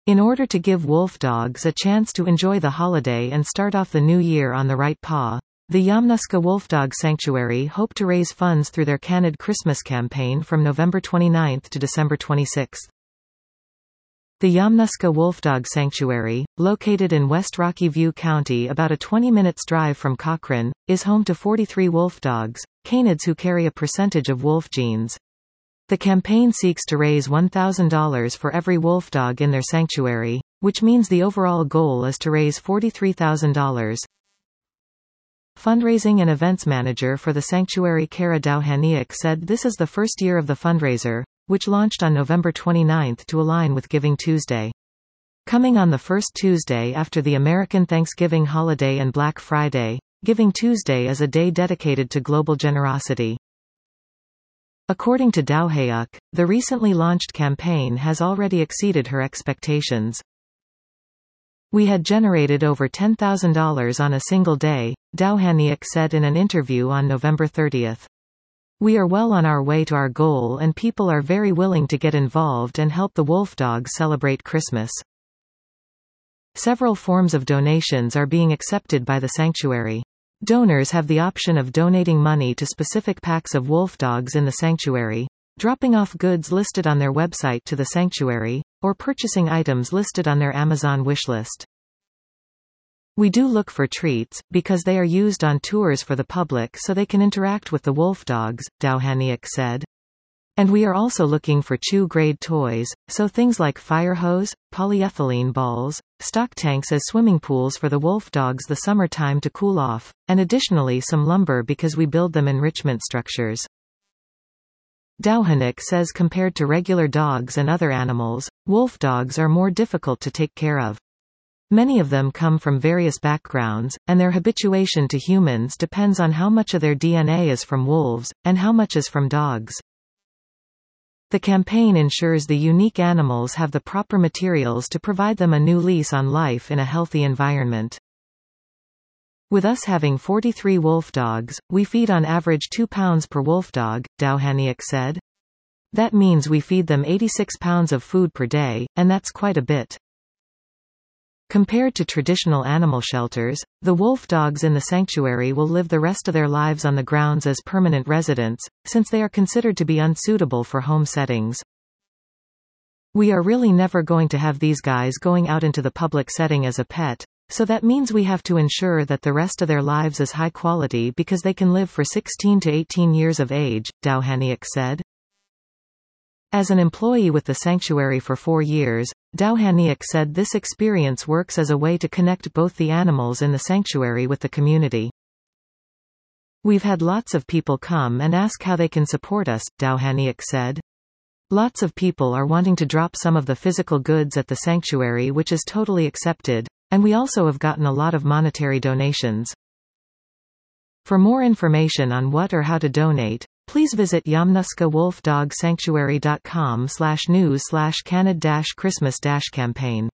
In order to give wolf dogs a chance to enjoy the holiday and start off the new year on the right paw, the Yamnuska Wolfdog Sanctuary hope to raise funds through their Canid Christmas campaign from November 29 to December 26. The Yamnuska Wolfdog Sanctuary, located in West Rocky View County about a 20-minute drive from Cochrane, is home to 43 wolf dogs, canids who carry a percentage of wolf genes. The campaign seeks to raise $1,000 for every wolf dog in their sanctuary, which means the overall goal is to raise $43,000. Fundraising and events manager for the sanctuary Kara Dowhaniak said this is the first year of the fundraiser, which launched on November 29 to align with Giving Tuesday. Coming on the first Tuesday after the American Thanksgiving holiday and Black Friday, Giving Tuesday is a day dedicated to global generosity. According to Dowhaniak, the recently launched campaign has already exceeded her expectations. We had generated over $10,000 on a single day, Dowhaniak said in an interview on November 30. We are well on our way to our goal and people are very willing to get involved and help the wolf dogs celebrate Christmas. Several forms of donations are being accepted by the sanctuary. Donors have the option of donating money to specific packs of wolf dogs in the sanctuary, dropping off goods listed on their website to the sanctuary, or purchasing items listed on their Amazon wishlist. We do look for treats, because they are used on tours for the public so they can interact with the wolf dogs, Dowhaniak said. And we are also looking for chew-grade toys, so things like fire hose, polyethylene balls, stock tanks as swimming pools for the wolf dogs the summer time to cool off, and additionally some lumber because we build them enrichment structures. Dowhaniak says compared to regular dogs and other animals, wolf dogs are more difficult to take care of. Many of them come from various backgrounds, and their habituation to humans depends on how much of their DNA is from wolves, and how much is from dogs. The campaign ensures the unique animals have the proper materials to provide them a new lease on life in a healthy environment. With us having 43 wolf dogs, we feed on average 2 pounds per wolf dog, Dowhaniak said. That means we feed them 86 pounds of food per day, and that's quite a bit. Compared to traditional animal shelters, the wolf dogs in the sanctuary will live the rest of their lives on the grounds as permanent residents, since they are considered to be unsuitable for home settings. We are really never going to have these guys going out into the public setting as a pet, so that means we have to ensure that the rest of their lives is high quality because they can live for 16 to 18 years of age, Dowhaniak said. As an employee with the sanctuary for 4 years, Dowhaniak said this experience works as a way to connect both the animals in the sanctuary with the community. We've had lots of people come and ask how they can support us, Dowhaniak said. Lots of people are wanting to drop some of the physical goods at the sanctuary, which is totally accepted, and we also have gotten a lot of monetary donations. For more information on what or how to donate, please visit yamnuskawolfdogsanctuary.com/news/canid-christmas-campaign.